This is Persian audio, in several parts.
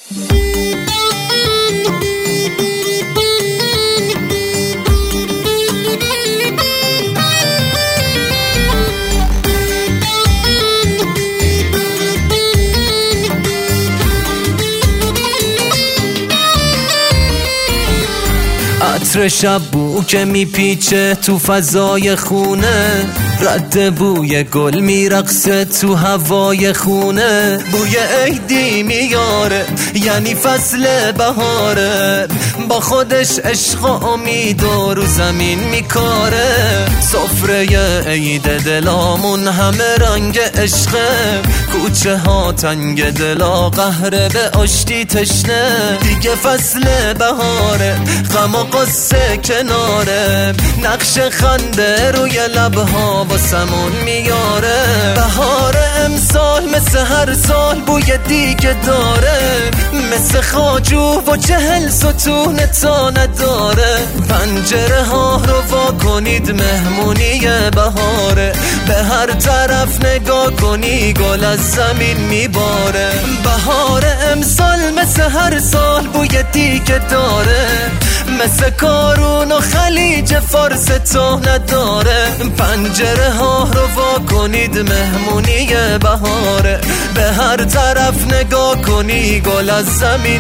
عطر شب بو که میپیچه تو فضای خونه، رد بوی گل میرقصه تو هوای خونه، بوی عیدی میاره یعنی فصل بهاره، با خودش عشق و امید و رو زمین میکاره. سفره عید دلامون همه رنگ عشقه، کوچه ها تنگ دلا قهره به آشتی تشنه، دیگه فصل بهاره غم و قصه کناره، نقش خنده روی لبها واسمون میاره. بهار امسال مثل هر سال بوی دیگه داره، مثل خاجو و 40 ستون تا نداره. پنجره ها رو وا کنید مهمونی بهاره، به هر طرف نگاه کنی گل از زمین میباره. بهار امسال مثل هر سال بوی دیگه داره، مثل کارون و خلیج فارس تا نداره. پنجره ها رو وا کنید مهمونی بهاره، به هر طرف نگاه کنی گل از زمین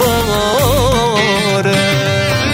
میباره.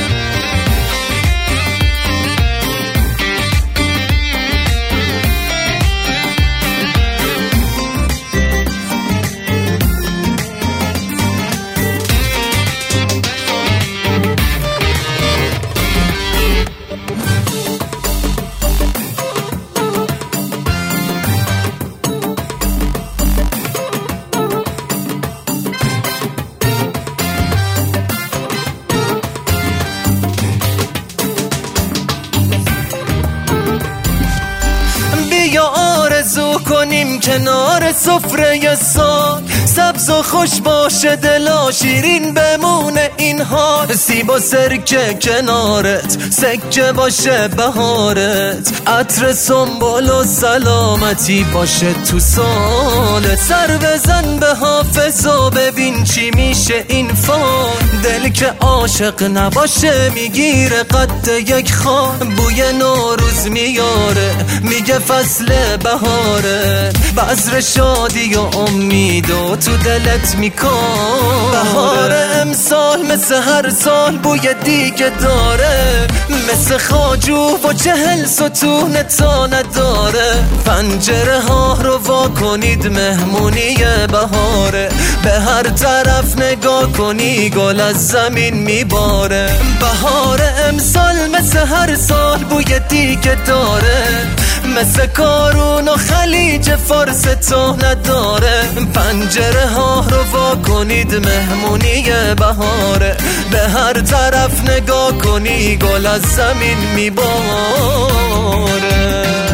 یا آرزو کنیم کنار سفره سال، سبز و خوش باشه دلا شیرین بمونه این حال. سیب و سرکه کنارت سکه باشه بهارت، عطر سنبل و سلامتی باشه تو سالت. سر بزن به حافظ و ببین چی میشه این فال، دل که عاشق نباشه میگیره قد یک خال. بوی نوروز میاره میگه فصل بهاره، بذر شادی و امید و تو دلت میکاره. بهار امسال مثل هر سال بوی دیگه داره، مثل خاجو و 40 ستون تا نداره. پنجره ها رو وا کنید مهمونی بهاره، به هر طرف نگاه کنی گل از زمین میباره. بهار امسال مثل هر سال بوی دیگه داره، مثل کارون و خلیج فارس تا نداره. پنجره ها رو وا کنید مهمونی بهاره، به هر طرف نگاه کنی گل از زمین میباره.